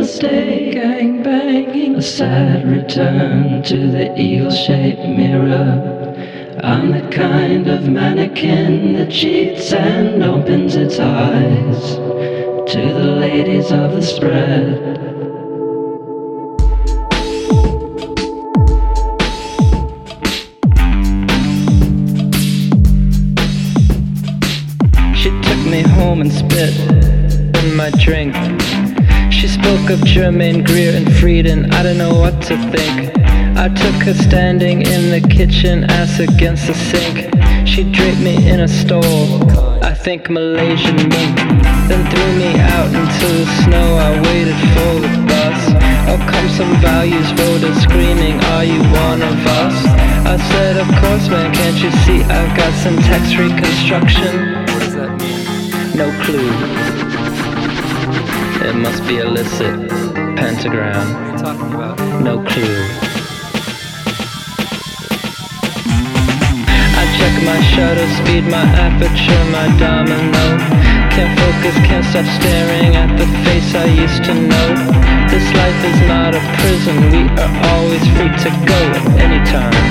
mistake. Gang banging, a sad return to the eagle-shaped mirror. I'm the kind of mannequin that cheats and opens its eyes to the ladies of the spread. She took me home and spit in my drink. She spoke of Germaine Greer and Frieden, I don't know what to think. I took her standing in the kitchen, ass against the sink. She draped me in a stole, I think Malaysian mink. Then threw me out into the snow, I waited for the bus. Oh, come some values voters screaming, are you one of us? I said, of course man, can't you see I've got syntax reconstruction? What does that mean? No clue. It must be illicit. Pentagram. What are you talking about? No clue. I check my shutter speed, my aperture, my domino. Can't focus, can't stop staring at the face I used to know. This life is not a prison, we are always free to go at any time.